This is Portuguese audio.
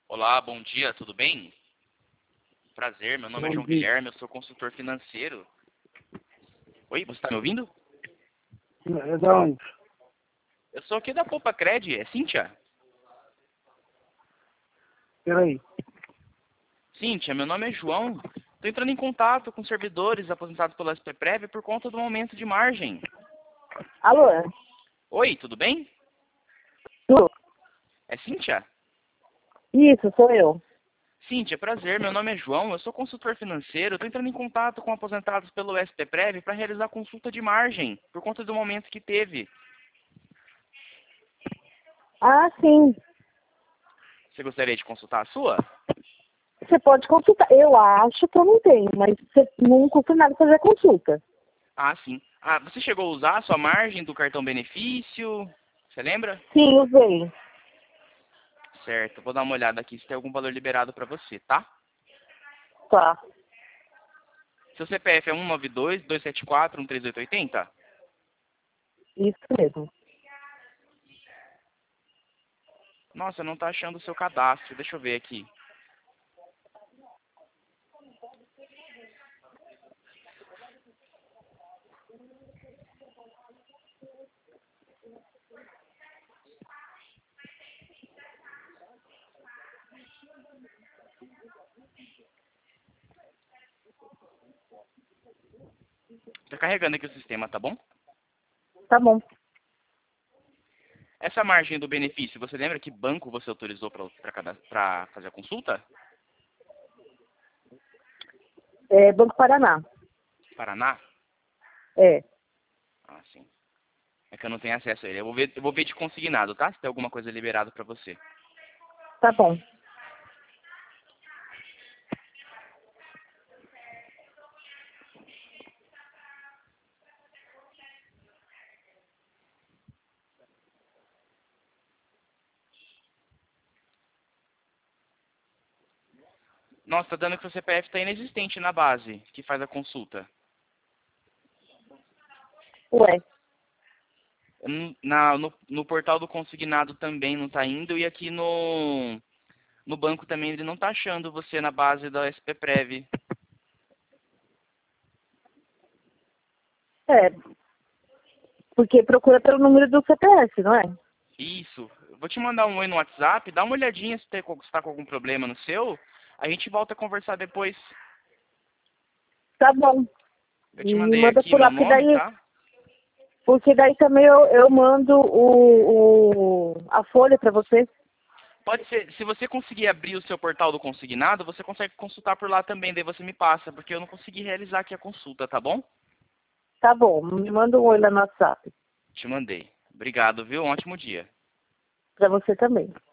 Olá, bom dia, tudo bem? Prazer, meu nome é Bom João dia. Guilherme, eu sou consultor financeiro. Oi, você está me ouvindo? É da onde? Eu sou aqui da Poupa Cred, é Cíntia? Peraí. Cíntia, meu nome é João. Estou entrando em contato com servidores aposentados pela SPPrev por conta do aumento de margem. Alô? Oi, tudo bem? Tu? É Cíntia? Isso, sou eu. Cíntia, prazer, meu nome é João, eu sou consultor financeiro. Estou entrando em contato com aposentados pelo SPPrev para realizar consulta de margem por conta do aumento que teve. Ah, sim. Você gostaria de consultar a sua? Você pode consultar. Eu acho que eu não tenho, mas você não custa nada fazer consulta. Ah, sim. Ah, você chegou a usar a sua margem do cartão benefício? Você lembra? Sim, usei. Certo, vou dar uma olhada aqui se tem algum valor liberado para você, tá? Tá. Seu CPF é 192-274-13880? Isso mesmo. Nossa, não tá achando o seu cadastro. Deixa eu ver aqui. Tá carregando aqui o sistema, tá bom? Tá bom. Essa margem do benefício, você lembra que banco você autorizou para fazer a consulta? É Banco Paraná. Paraná? É. Ah, sim. É que eu não tenho acesso a ele. Eu vou ver de consignado, tá? Se tem alguma coisa liberada para você. Tá bom. Nossa, tá dando que o CPF tá inexistente na base que faz a consulta. Ué. No portal do consignado também não tá indo e aqui no banco também ele não tá achando você na base da SPPrev. É. Porque procura pelo número do CPF, não é? Isso. Eu vou te mandar um oi no WhatsApp, dá uma olhadinha se tá com algum problema no seu. A gente volta a conversar depois. Tá bom. Eu te E me mandei manda aqui por meu lá, porque nome, daí, tá? também eu mando a folha pra você. Pode ser, se você conseguir abrir o seu portal do consignado, você consegue consultar por lá também, daí você me passa, porque eu não consegui realizar aqui a consulta, tá bom? Tá bom. Me manda um oi lá no WhatsApp. Te mandei. Obrigado, viu? Um ótimo dia. Pra você também.